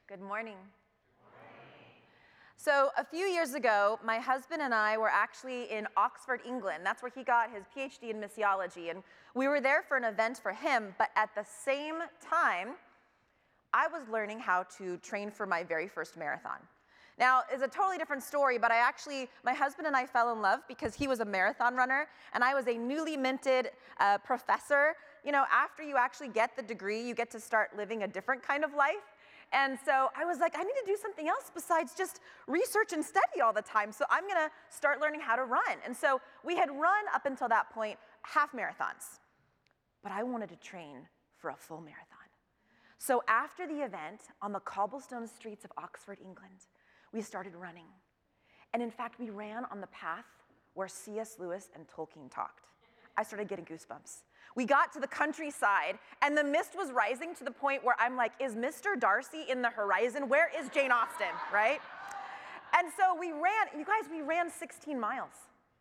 Good morning. So a few years ago, my husband and I were actually in Oxford, England. That's where he got his PhD in missiology. And we were there for an event for him, but at the same time, I was learning how to train for my very first marathon. Now, it's a totally different story, but my husband and I fell in love because he was a marathon runner, and I was a newly minted professor. You know, after you actually get the degree, you get to start living a different kind of life. And so I was like, I need to do something else besides just research and study all the time. So I'm gonna start learning how to run. And so we had run up until that point half marathons, but I wanted to train for a full marathon. So after the event, on the cobblestone streets of Oxford, England, we started running. And in fact, we ran on the path where C.S. Lewis and Tolkien talked. I started getting goosebumps. We got to the countryside, and the mist was rising to the point where I'm like, is Mr. Darcy in the horizon? Where is Jane Austen, right? And so we ran 16 miles.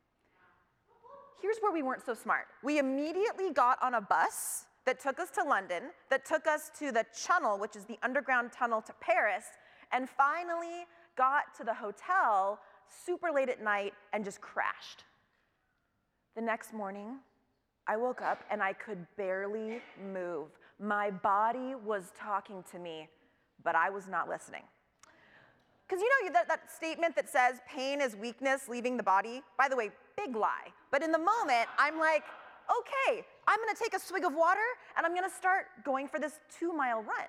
Here's where we weren't so smart. We immediately got on a bus that took us to London, that took us to the Channel, which is the underground tunnel to Paris, and finally got to the hotel super late at night and just crashed. The next morning, I woke up and I could barely move. My body was talking to me, but I was not listening. Because you know that statement that says pain is weakness leaving the body? By the way, big lie. But in the moment, I'm like, okay, I'm gonna take a swig of water and I'm gonna start going for this 2-mile run.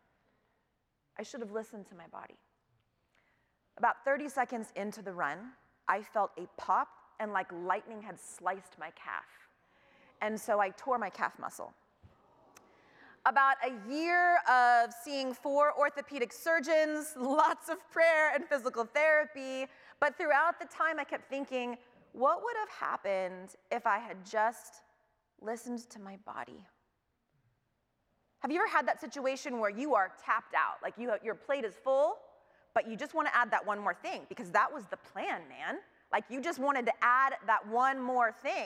I should have listened to my body. About 30 seconds into the run, I felt a pop and like lightning had sliced my calf. And so I tore my calf muscle. About a year of seeing 4 orthopedic surgeons, lots of prayer and physical therapy, but throughout the time I kept thinking, what would have happened if I had just listened to my body? Have you ever had that situation where you are tapped out, like your plate is full, but you just want to add that one more thing because that was the plan, man. Like you just wanted to add that one more thing.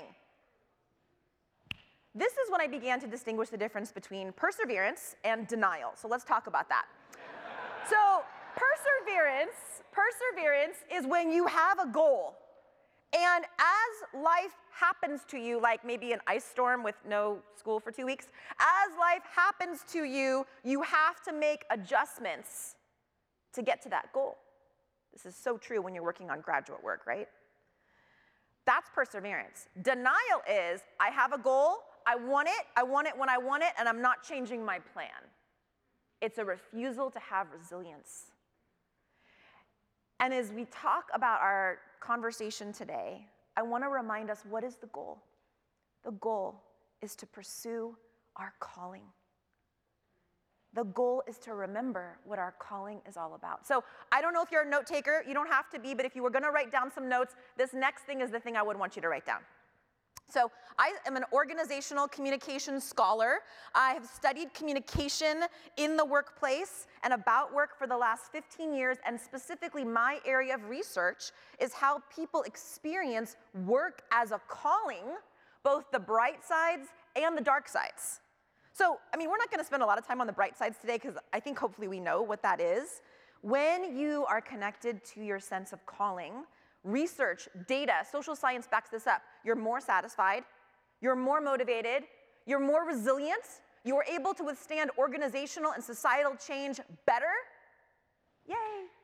This is when I began to distinguish the difference between perseverance and denial. So let's talk about that. So perseverance is when you have a goal. And as life happens to you, like maybe an ice storm with no school for 2 weeks, as life happens to you, you have to make adjustments to get to that goal. This is so true when you're working on graduate work, right? That's perseverance. Denial is, I have a goal, I want it when I want it, and I'm not changing my plan. It's a refusal to have resilience. And as we talk about our conversation today, I want to remind us, what is the goal? The goal is to pursue our calling. The goal is to remember what our calling is all about. So I don't know if you're a note taker, you don't have to be, but if you were gonna write down some notes, this next thing is the thing I would want you to write down. So I am an organizational communication scholar. I have studied communication in the workplace and about work for the last 15 years, and specifically my area of research is how people experience work as a calling, both the bright sides and the dark sides. So, I mean, we're not gonna spend a lot of time on the bright sides today because I think hopefully we know what that is. When you are connected to your sense of calling, research, data, social science backs this up. You're more satisfied, you're more motivated, you're more resilient, you're able to withstand organizational and societal change better. Yay.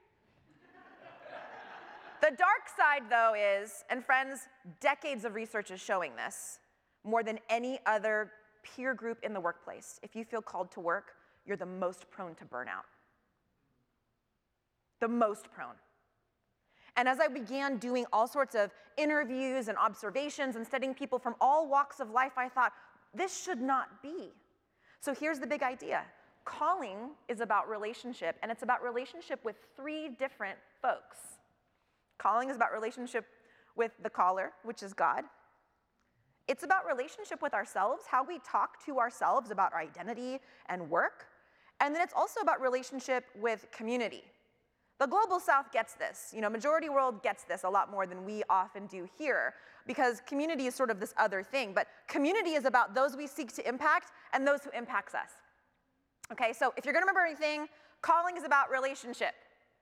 The dark side, though, is, and friends, decades of research is showing this, more than any other peer group in the workplace. If you feel called to work, you're the most prone to burnout. The most prone. And as I began doing all sorts of interviews and observations and studying people from all walks of life, I thought, this should not be. So here's the big idea. Calling is about relationship, and it's about relationship with 3 different folks. Calling is about relationship with the caller, which is God. It's about relationship with ourselves, how we talk to ourselves about our identity and work. And then it's also about relationship with community. The global south gets this. You know, majority world gets this a lot more than we often do here, because community is sort of this other thing. But community is about those we seek to impact and those who impacts us. Okay, so if you're gonna remember anything, Calling is about relationship.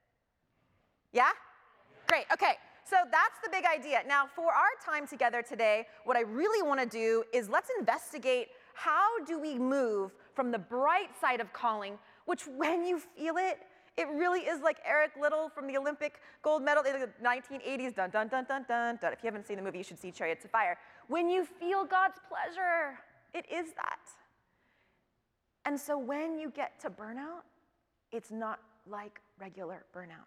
Yeah? Great, okay. So that's the big idea. Now, for our time together today, what I really want to do is let's investigate how do we move from the bright side of calling, which when you feel it, it really is like Eric Liddell from the Olympic gold medal in the 1980s, dun, dun, dun, dun, dun, dun. If you haven't seen the movie, you should see Chariots of Fire. When you feel God's pleasure, it is that. And so when you get to burnout, it's not like regular burnout.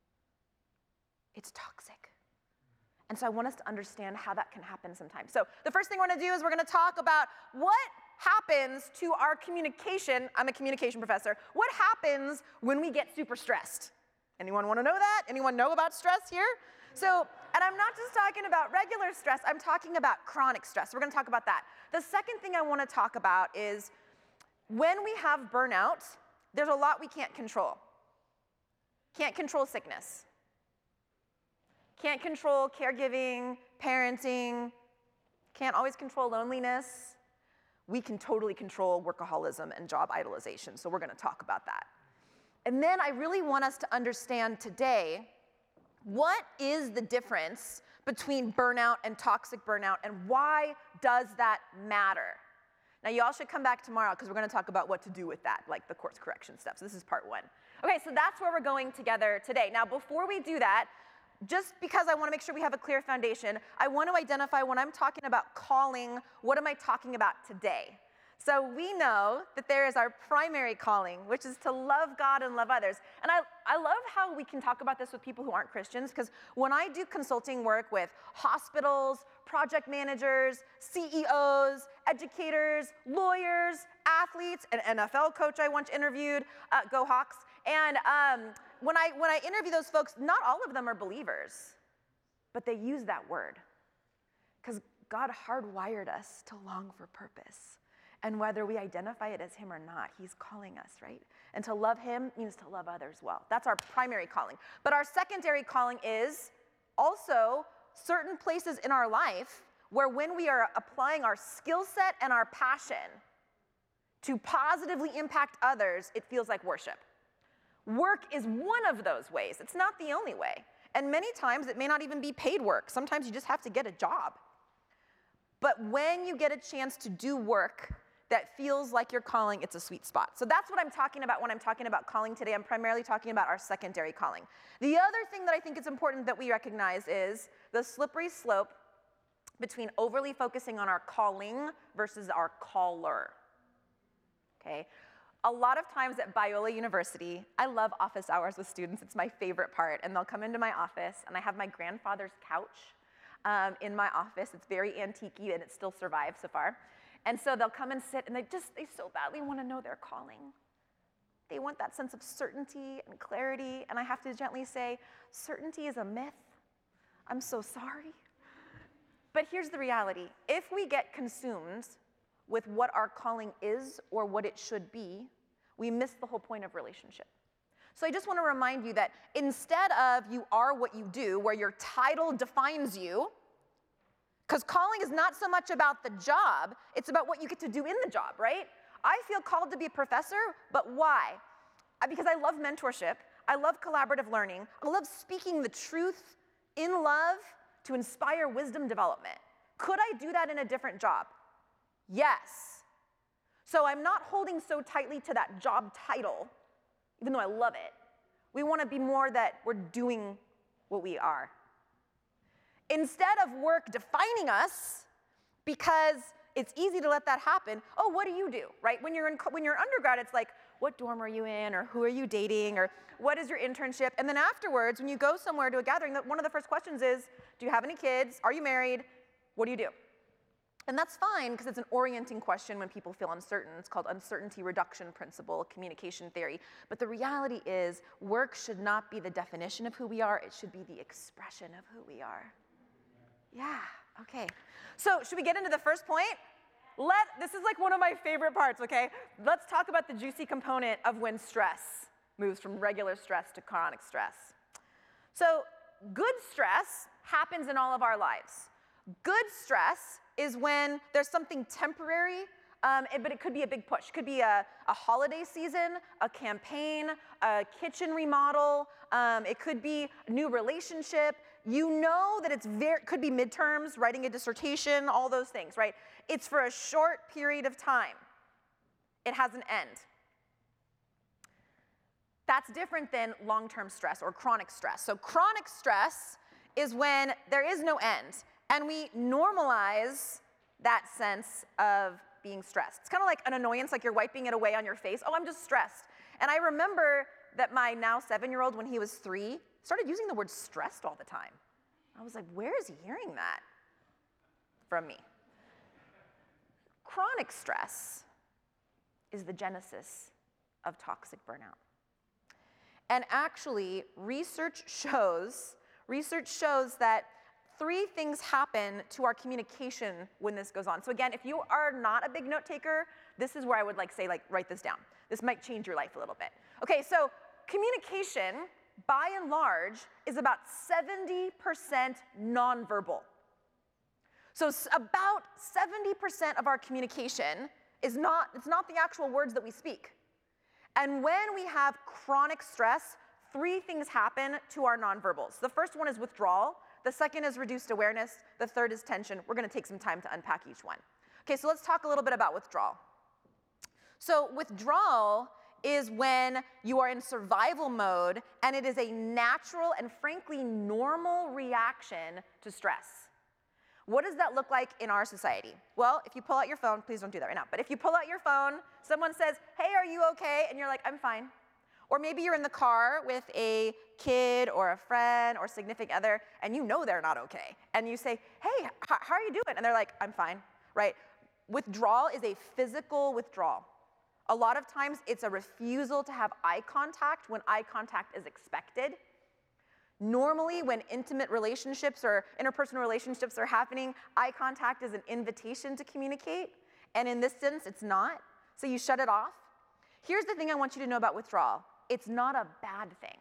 It's toxic. And so I want us to understand how that can happen sometimes. So the first thing we're going to do is we're going to talk about what happens to our communication. I'm a communication professor. What happens when we get super stressed? Anyone want to know that? Anyone know about stress here? So, and I'm not just talking about regular stress, I'm talking about chronic stress. We're going to talk about that. The second thing I want to talk about is when we have burnout, there's a lot we can't control. Can't control sickness. Can't control caregiving, parenting. Can't always control loneliness. We can totally control workaholism and job idolization, so we're going to talk about that. And then I really want us to understand today, what is the difference between burnout and toxic burnout, and why does that matter? Now, you all should come back tomorrow because we're going to talk about what to do with that, like the course correction stuff. So this is part one. Okay, so that's where we're going together today. Now, before we do that, just because I want to make sure we have a clear foundation, I want to identify when I'm talking about calling, what am I talking about today? So we know that there is our primary calling, which is to love God and love others. And I love how we can talk about this with people who aren't Christians, because when I do consulting work with hospitals, project managers, CEOs, educators, lawyers, athletes, an NFL coach I once interviewed, go Hawks, and when I interview those folks, not all of them are believers, but they use that word because God hardwired us to long for purpose. And whether we identify it as him or not, he's calling us, right? And to love him means to love others well. That's our primary calling. But our secondary calling is also certain places in our life where when we are applying our skill set and our passion to positively impact others, it feels like worship. Work is one of those ways. It's not the only way. And many times it may not even be paid work. Sometimes you just have to get a job. But when you get a chance to do work that feels like you're calling, it's a sweet spot. So that's what I'm talking about when I'm talking about calling today. I'm primarily talking about our secondary calling. The other thing that I think it's important that we recognize is the slippery slope between overly focusing on our calling versus our caller. Okay? A lot of times at Biola University, I love office hours with students. It's my favorite part. And they'll come into my office, and I have my grandfather's couch in my office. It's very antique-y, and it still survives so far. And so they'll come and sit, and they so badly want to know their calling. They want that sense of certainty and clarity, and I have to gently say, certainty is a myth. I'm so sorry. But here's the reality. If we get consumed with what our calling is or what it should be, we miss the whole point of relationship. So I just want to remind you that instead of you are what you do, where your title defines you, because calling is not so much about the job, it's about what you get to do in the job, right? I feel called to be a professor, but why? Because I love mentorship, I love collaborative learning, I love speaking the truth in love to inspire wisdom development. Could I do that in a different job? Yes. So I'm not holding so tightly to that job title, even though I love it. We want to be more that we're doing what we are. Instead of work defining us, because it's easy to let that happen, oh, what do you do, right? When you're undergrad, it's like, what dorm are you in, or who are you dating, or what is your internship? And then afterwards, when you go somewhere to a gathering, one of the first questions is, do you have any kids? Are you married? What do you do? And that's fine, because it's an orienting question when people feel uncertain. It's called uncertainty reduction principle, communication theory. But the reality is, work should not be the definition of who we are. It should be the expression of who we are. Yeah, okay. So should we get into the first point? This is like one of my favorite parts, okay? Let's talk about the juicy component of when stress moves from regular stress to chronic stress. So good stress happens in all of our lives. Good stress is when there's something temporary But it could be a big push. It could be a holiday season, a campaign, a kitchen remodel. It could be a new relationship. You know that could be midterms, writing a dissertation, all those things, right? It's for a short period of time. It has an end. That's different than long-term stress or chronic stress. So chronic stress is when there is no end, and we normalize that sense of being stressed. It's kind of like an annoyance, like you're wiping it away on your face. Oh, I'm just stressed. And I remember that my now 7-year-old, when he was 3, started using the word stressed all the time. I was like, where is he hearing that from me? Chronic stress is the genesis of toxic burnout. And actually, research shows that 3 things happen to our communication when this goes on. So again, if you are not a big note taker, this is where I would write this down. This might change your life a little bit. Okay, so communication, by and large, is about 70% nonverbal. So about 70% of our communication it's not the actual words that we speak. And when we have chronic stress, 3 things happen to our nonverbals. The first one is withdrawal. The second is reduced awareness. The third is tension. We're going to take some time to unpack each one. Okay, so let's talk a little bit about withdrawal. So withdrawal is when you are in survival mode, and it is a natural and frankly normal reaction to stress. What does that look like in our society? Well, if you pull out your phone, please don't do that right now, but if you pull out your phone, someone says, hey, are you okay? And you're like, I'm fine. Or maybe you're in the car with a kid or a friend or significant other, and you know they're not okay. And you say, hey, how are you doing? And they're like, I'm fine, right? Withdrawal is a physical withdrawal. A lot of times it's a refusal to have eye contact when eye contact is expected. Normally, when intimate relationships or interpersonal relationships are happening, eye contact is an invitation to communicate, and in this sense, it's not. So you shut it off. Here's the thing I want you to know about withdrawal. It's not a bad thing.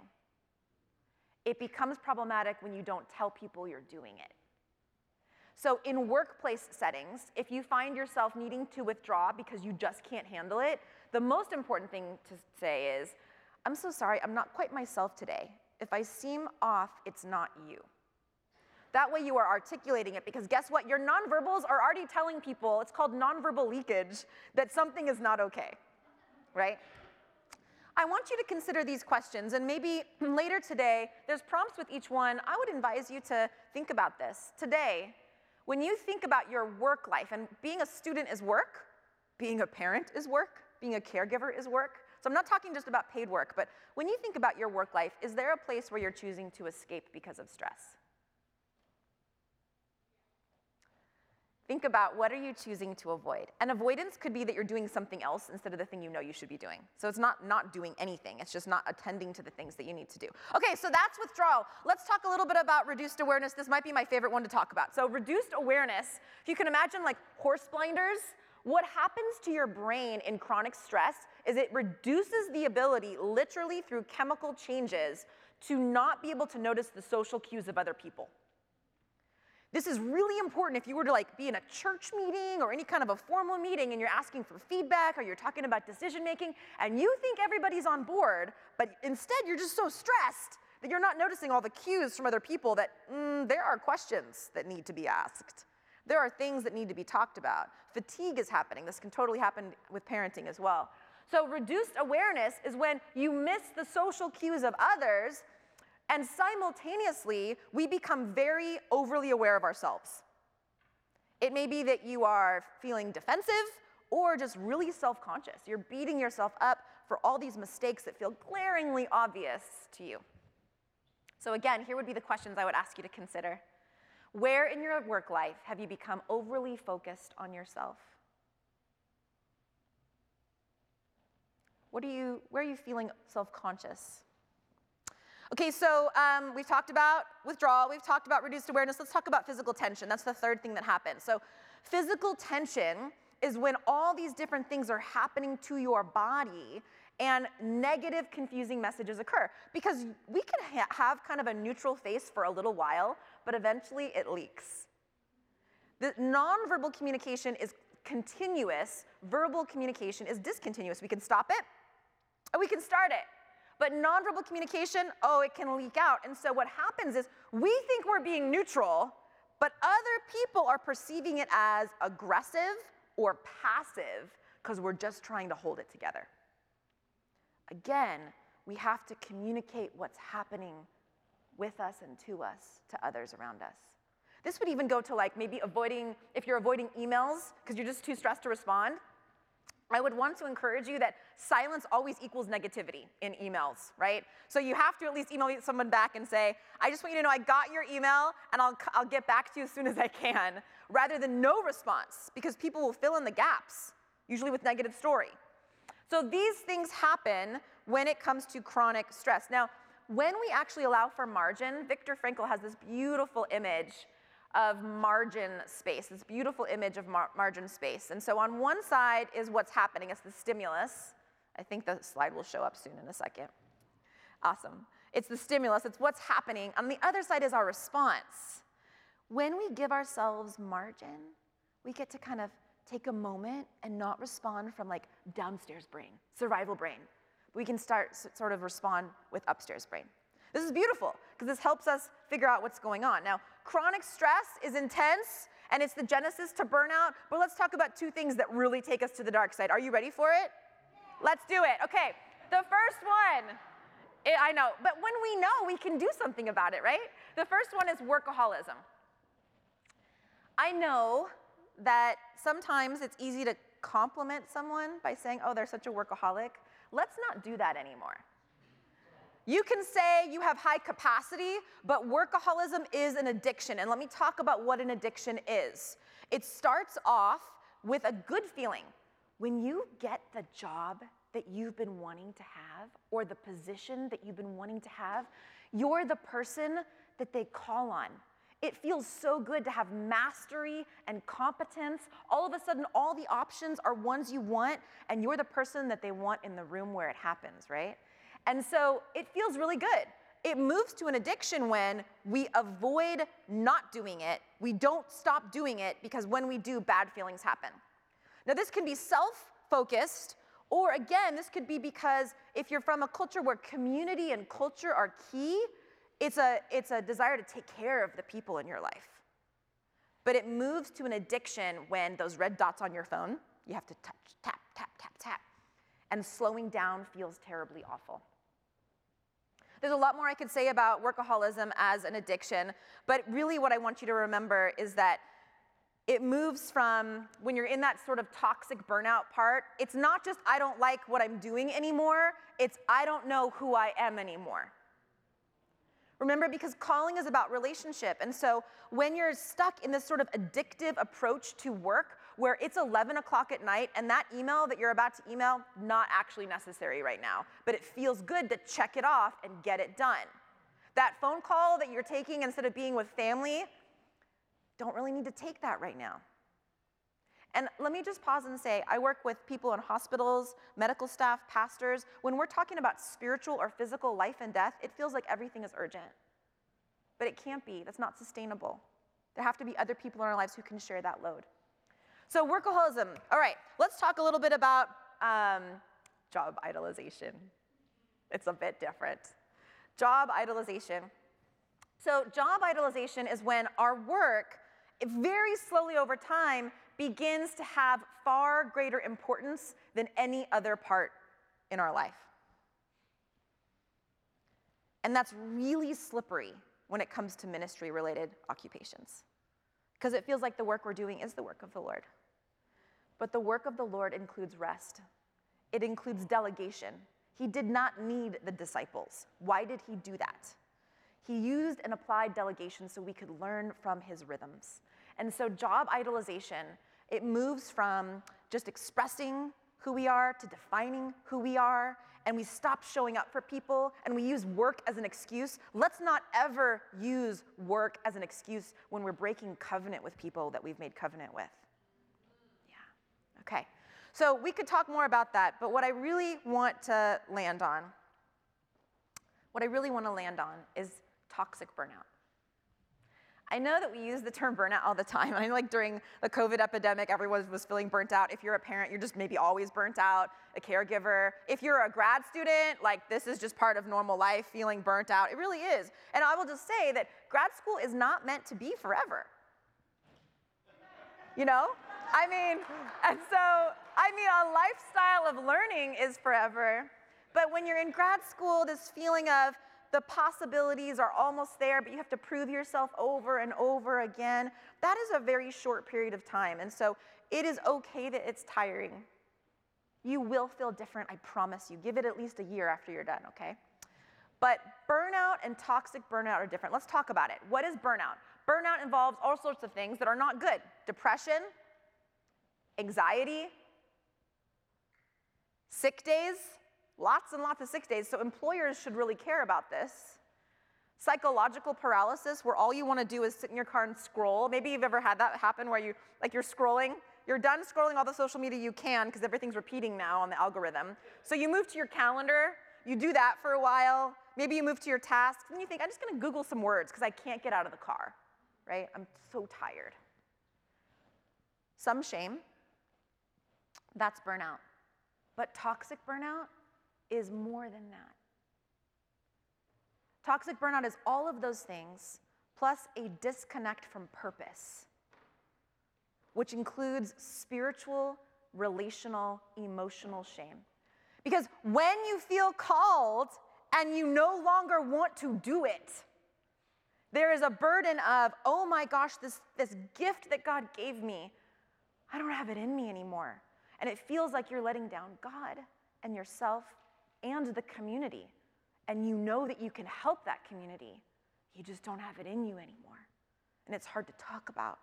It becomes problematic when you don't tell people you're doing it. So in workplace settings, if you find yourself needing to withdraw because you just can't handle it, the most important thing to say is, I'm so sorry, I'm not quite myself today. If I seem off, it's not you. That way you are articulating it, because guess what? Your nonverbals are already telling people, it's called nonverbal leakage, that something is not okay, right? I want you to consider these questions, and maybe later today, there's prompts with each one. I would advise you to think about this. Today, when you think about your work life, and being a student is work, being a parent is work, being a caregiver is work. So I'm not talking just about paid work, but when you think about your work life, is there a place where you're choosing to escape because of stress? Think about, what are you choosing to avoid? And avoidance could be that you're doing something else instead of the thing you know you should be doing. So it's not doing anything. It's just not attending to the things that you need to do. Okay, so that's withdrawal. Let's talk a little bit about reduced awareness. This might be my favorite one to talk about. So reduced awareness, if you can imagine like horse blinders, what happens to your brain in chronic stress is it reduces the ability, literally through chemical changes, to not be able to notice the social cues of other people. This is really important if you were to be in a church meeting or any kind of a formal meeting and you're asking for feedback or you're talking about decision making and you think everybody's on board, but instead you're just so stressed that you're not noticing all the cues from other people that there are questions that need to be asked. There are things that need to be talked about. Fatigue is happening. This can totally happen with parenting as well. So reduced awareness is when you miss the social cues of others, and simultaneously, we become very overly aware of ourselves. It may be that you are feeling defensive or just really self-conscious. You're beating yourself up for all these mistakes that feel glaringly obvious to you. So again, here would be the questions I would ask you to consider. Where in your work life have you become overly focused on yourself? Where are you feeling self-conscious? Okay, so we've talked about withdrawal, we've talked about reduced awareness. Let's talk about physical tension. That's the third thing that happens. So physical tension is when all these different things are happening to your body and negative, confusing messages occur. Because we can have kind of a neutral face for a little while, but eventually it leaks. The nonverbal communication is continuous. Verbal communication is discontinuous. We can stop it, or we can start it. But nonverbal communication, oh, it can leak out. And so what happens is we think we're being neutral, but other people are perceiving it as aggressive or passive because we're just trying to hold it together. Again, we have to communicate what's happening with us and to us, to others around us. This would even go to like maybe if you're avoiding emails because you're just too stressed to respond, I would want to encourage you that silence always equals negativity in emails, right? So you have to at least email someone back and say, I just want you to know I got your email and I'll get back to you as soon as I can, rather than no response, because people will fill in the gaps, usually with negative story. So these things happen when it comes to chronic stress. Now, when we actually allow for margin, Viktor Frankl has this beautiful image of margin space, this beautiful image of margin space. And so on one side is what's happening, it's the stimulus. I think the slide will show up soon in a second. Awesome. It's the stimulus, it's what's happening. On the other side is our response. When we give ourselves margin, we get to kind of take a moment and not respond from like downstairs brain, survival brain. We can sort of respond with upstairs brain. This is beautiful because this helps us figure out what's going on. Now, chronic stress is intense and it's the genesis to burnout, but let's talk about two things that really take us to the dark side. Are you ready for it? Yeah. Let's do it. Okay, the first one, I know, but when we know, we can do something about it, right? The first one is workaholism. I know that sometimes it's easy to compliment someone by saying, oh, they're such a workaholic. Let's not do that anymore. You can say you have high capacity, but workaholism is an addiction. And let me talk about what an addiction is. It starts off with a good feeling. When you get the job that you've been wanting to have, or the position that you've been wanting to have, you're the person that they call on. It feels so good to have mastery and competence. All of a sudden, all the options are ones you want, and you're the person that they want in the room where it happens, right? And so it feels really good. It moves to an addiction when we avoid not doing it. We don't stop doing it because when we do, bad feelings happen. Now, this can be self-focused, or again, this could be because if you're from a culture where community and culture are key, it's a desire to take care of the people in your life. But it moves to an addiction when those red dots on your phone, you have to touch, tap, tap, tap, tap, and slowing down feels terribly awful. There's a lot more I could say about workaholism as an addiction, but really what I want you to remember is that it moves from when you're in that sort of toxic burnout part, it's not just I don't like what I'm doing anymore, it's I don't know who I am anymore. Remember, because calling is about relationship, and so when you're stuck in this sort of addictive approach to work, where it's 11 o'clock at night and that email that you're about to email, not actually necessary right now, but it feels good to check it off and get it done. That phone call that you're taking instead of being with family, don't really need to take that right now. And let me just pause and say, I work with people in hospitals, medical staff, pastors. When we're talking about spiritual or physical life and death, it feels like everything is urgent. But it can't be. That's not sustainable. There have to be other people in our lives who can share that load. So workaholism. All right, let's talk a little bit about job idolization. It's a bit different. Job idolization. So job idolization is when our work, very slowly over time, begins to have far greater importance than any other part in our life. And that's really slippery when it comes to ministry-related occupations, because it feels like the work we're doing is the work of the Lord. But the work of the Lord includes rest. It includes delegation. He did not need the disciples. Why did he do that? He used and applied delegation so we could learn from his rhythms. And so job idolization, it moves from just expressing who we are to defining who we are, and we stop showing up for people, and we use work as an excuse. Let's not ever use work as an excuse when we're breaking covenant with people that we've made covenant with. Yeah, okay. So we could talk more about that, but what I really want to land on is toxic burnout. I know that we use the term burnout all the time. I know like during the COVID epidemic, everyone was feeling burnt out. If you're a parent, you're just maybe always burnt out, a caregiver. If you're a grad student, like this is just part of normal life, feeling burnt out. It really is. And I will just say that grad school is not meant to be forever. You know? I mean, a lifestyle of learning is forever. But when you're in grad school, this feeling of the possibilities are almost there, but you have to prove yourself over and over again. That is a very short period of time. And so it is okay that it's tiring. You will feel different, I promise you. Give it at least a year after you're done, okay? But burnout and toxic burnout are different. Let's talk about it. What is burnout? Burnout involves all sorts of things that are not good. Depression, anxiety, sick days, lots and lots of sick days, so employers should really care about this. Psychological paralysis, where all you want to do is sit in your car and scroll. Maybe you've ever had that happen where you're scrolling. You're done scrolling all the social media you can because everything's repeating now on the algorithm. So you move to your calendar, you do that for a while. Maybe you move to your tasks, and you think, I'm just going to Google some words because I can't get out of the car, right? I'm so tired. Some shame. That's burnout. But toxic burnout is more than that. Toxic burnout is all of those things, plus a disconnect from purpose, which includes spiritual, relational, emotional shame. Because when you feel called and you no longer want to do it, there is a burden of, oh my gosh, this gift that God gave me, I don't have it in me anymore. And it feels like you're letting down God and yourself and the community. And you know that you can help that community. You just don't have it in you anymore. And it's hard to talk about.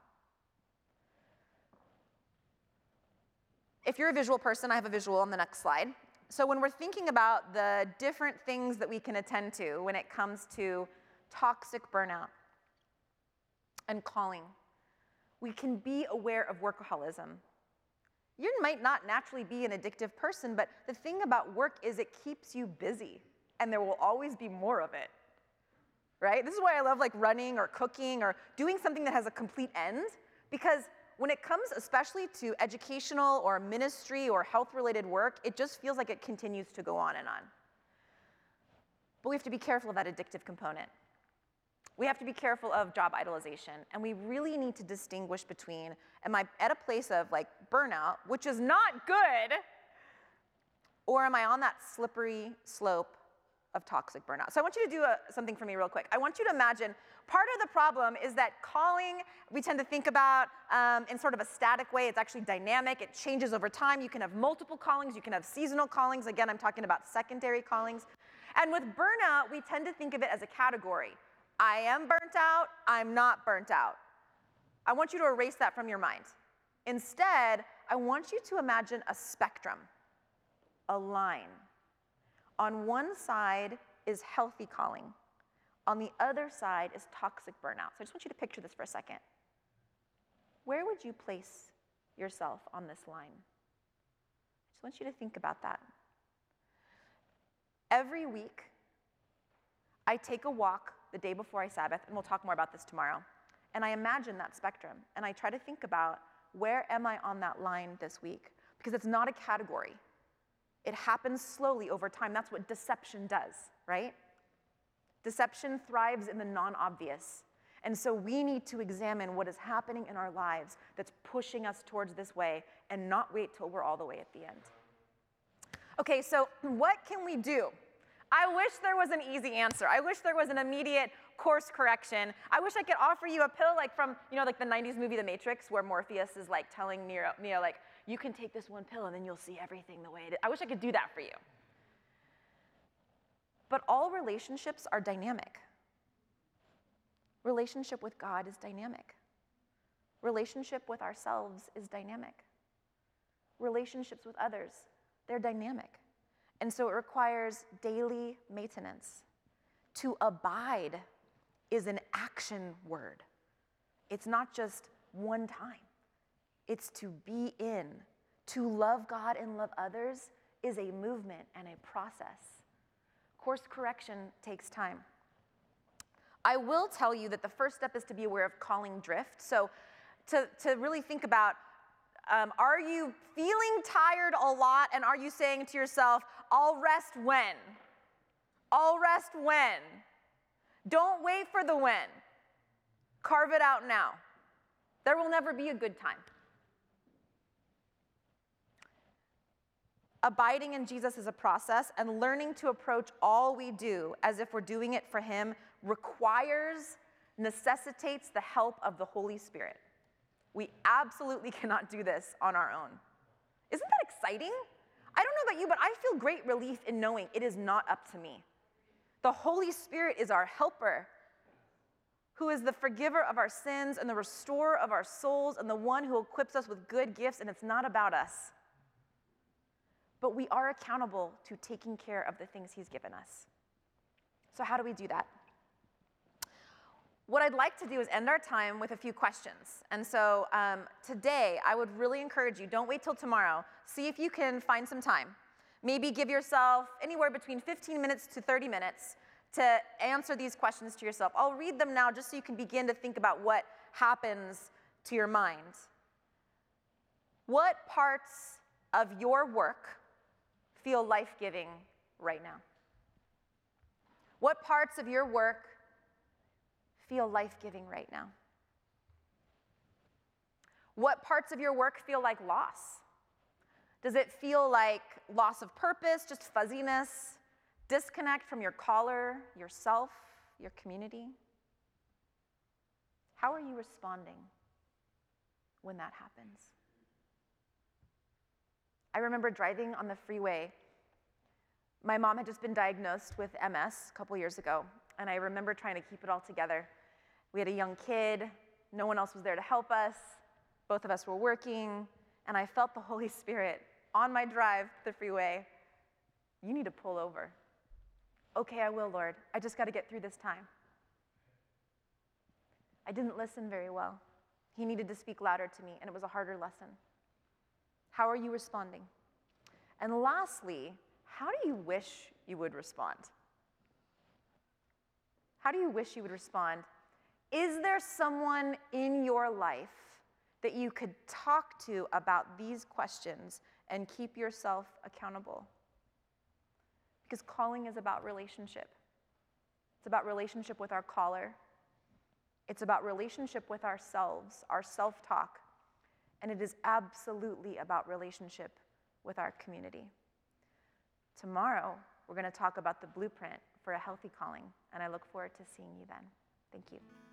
If you're a visual person, I have a visual on the next slide. So when we're thinking about the different things that we can attend to when it comes to toxic burnout and calling, we can be aware of workaholism. You might not naturally be an addictive person, but the thing about work is it keeps you busy, and there will always be more of it, right? This is why I love like running or cooking or doing something that has a complete end, because when it comes especially to educational or ministry or health-related work, it just feels like it continues to go on and on. But we have to be careful of that addictive component. We have to be careful of job idolization, and we really need to distinguish between, am I at a place of like burnout, which is not good, or am I on that slippery slope of toxic burnout? So I want you to do something for me real quick. I want you to imagine, part of the problem is that calling, we tend to think about in sort of a static way. It's actually dynamic. It changes over time. You can have multiple callings. You can have seasonal callings. Again, I'm talking about secondary callings. And with burnout, we tend to think of it as a category. I am burnt out, I'm not burnt out. I want you to erase that from your mind. Instead, I want you to imagine a spectrum, a line. On one side is healthy calling. On the other side is toxic burnout. So I just want you to picture this for a second. Where would you place yourself on this line? I just want you to think about that. Every week, I take a walk the day before I Sabbath, and we'll talk more about this tomorrow, and I imagine that spectrum, and I try to think about where am I on that line this week, because it's not a category. It happens slowly over time. That's what deception does, right? Deception thrives in the non-obvious, and so we need to examine what is happening in our lives that's pushing us towards this way and not wait till we're all the way at the end. Okay, so what can we do? I wish there was an easy answer. I wish there was an immediate course correction. I wish I could offer you a pill like from, like the 90s movie The Matrix, where Morpheus is like telling Neo like, you can take this one pill and then you'll see everything the way it is. I wish I could do that for you. But all relationships are dynamic. Relationship with God is dynamic. Relationship with ourselves is dynamic. Relationships with others, they're dynamic. And so it requires daily maintenance. To abide is an action word. It's not just one time. It's to be in. To love God and love others is a movement and a process. Course correction takes time. I will tell you that the first step is to be aware of calling drift. So to really think about, are you feeling tired a lot, and are you saying to yourself, I'll rest when? I'll rest when? Don't wait for the when. Carve it out now. There will never be a good time. Abiding in Jesus is a process, and learning to approach all we do as if we're doing it for him necessitates the help of the Holy Spirit. We absolutely cannot do this on our own. Isn't that exciting? I don't know about you, but I feel great relief in knowing it is not up to me. The Holy Spirit is our helper, who is the forgiver of our sins and the restorer of our souls and the one who equips us with good gifts, and it's not about us. But we are accountable to taking care of the things he's given us. So how do we do that? What I'd like to do is end our time with a few questions. And so today, I would really encourage you, don't wait till tomorrow. See if you can find some time. Maybe give yourself anywhere between 15 minutes to 30 minutes to answer these questions to yourself. I'll read them now just so you can begin to think about what happens to your mind. What parts of your work feel life-giving right now? What parts of your work feel life-giving right now? What parts of your work feel like loss? Does it feel like loss of purpose, just fuzziness, disconnect from your caller, yourself, your community? How are you responding when that happens? I remember driving on the freeway. My mom had just been diagnosed with MS a couple years ago, and I remember trying to keep it all together. We had a young kid. No one else was there to help us. Both of us were working, and I felt the Holy Spirit on my drive to the freeway. You need to pull over. Okay, I will, Lord. I just got to get through this time. I didn't listen very well. He needed to speak louder to me, and it was a harder lesson. How are you responding? And lastly, how do you wish you would respond? How do you wish you would respond? Is there someone in your life that you could talk to about these questions and keep yourself accountable? Because calling is about relationship. It's about relationship with our caller. It's about relationship with ourselves, our self-talk. And it is absolutely about relationship with our community. Tomorrow, we're going to talk about the blueprint for a healthy calling, and I look forward to seeing you then. Thank you.